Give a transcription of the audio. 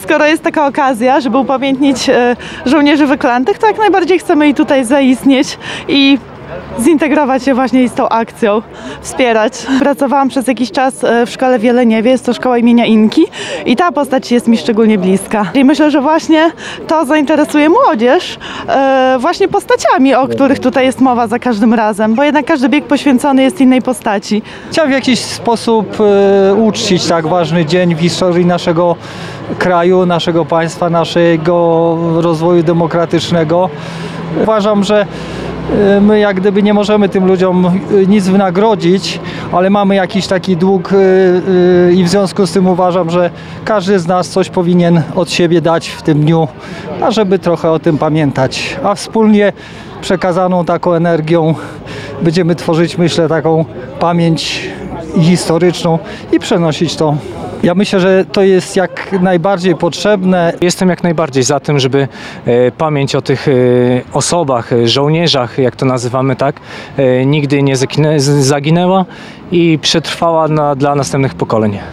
Skoro jest taka okazja, żeby upamiętnić żołnierzy wyklętych, to jak najbardziej chcemy i tutaj zaistnieć i zintegrować się właśnie z tą akcją, wspierać. Pracowałam przez jakiś czas w szkole w Jeleniewie, jest to szkoła imienia Inki i ta postać jest mi szczególnie bliska. I myślę, że właśnie to zainteresuje młodzież właśnie postaciami, o których tutaj jest mowa za każdym razem, bo jednak każdy bieg poświęcony jest innej postaci. Chciałem w jakiś sposób uczcić tak ważny dzień w historii naszego kraju, naszego państwa, naszego rozwoju demokratycznego. Uważam, że my jak gdyby nie możemy tym ludziom nic wynagrodzić, ale mamy jakiś taki dług i w związku z tym uważam, że każdy z nas coś powinien od siebie dać w tym dniu, ażeby trochę o tym pamiętać. A wspólnie przekazaną taką energią będziemy tworzyć, myślę, taką pamięć historyczną i przenosić to. Ja myślę, że to jest jak najbardziej potrzebne. Jestem jak najbardziej za tym, żeby pamięć o tych osobach, żołnierzach, jak to nazywamy, tak, nigdy nie zaginęła i przetrwała dla następnych pokoleń.